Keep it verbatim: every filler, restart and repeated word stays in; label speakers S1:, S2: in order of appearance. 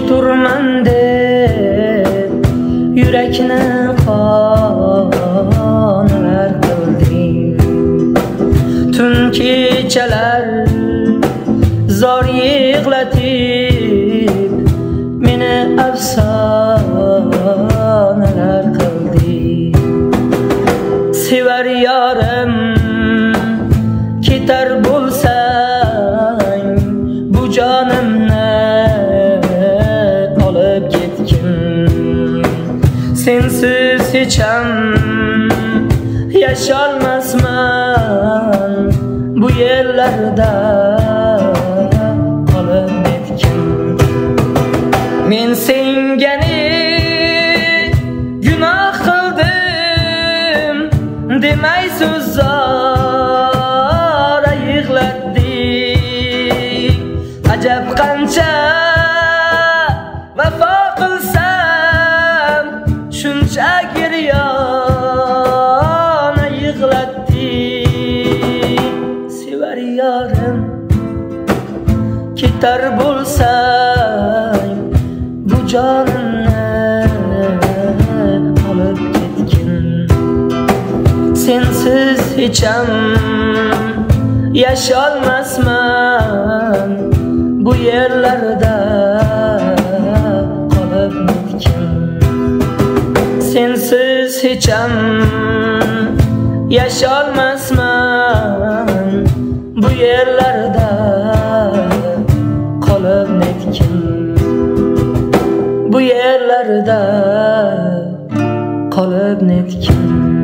S1: turman deb yurakni qonar qilding. Tun kechalar zor yig'latib meni afsonalar qilding. Sevar yorim ketar bo'lsang bu jonimni olib ketgin. Sensiz hech ham yasholmasman bu yerlarda qolib netgin. Men sengani gunoh qildim demay so'zora yig'latding. Ajab qancha vafo qilsam shuncha giryona yig'latding. Sevar yorim ketar bo'lsang bu jonimni olib ketgin. Sensiz hech ham yasholmasman bu yerlarda qolib netgin. Sensiz hech ham yasholmasman bu yerlarda qolib netgin. Bu yerlarda qolib netgin.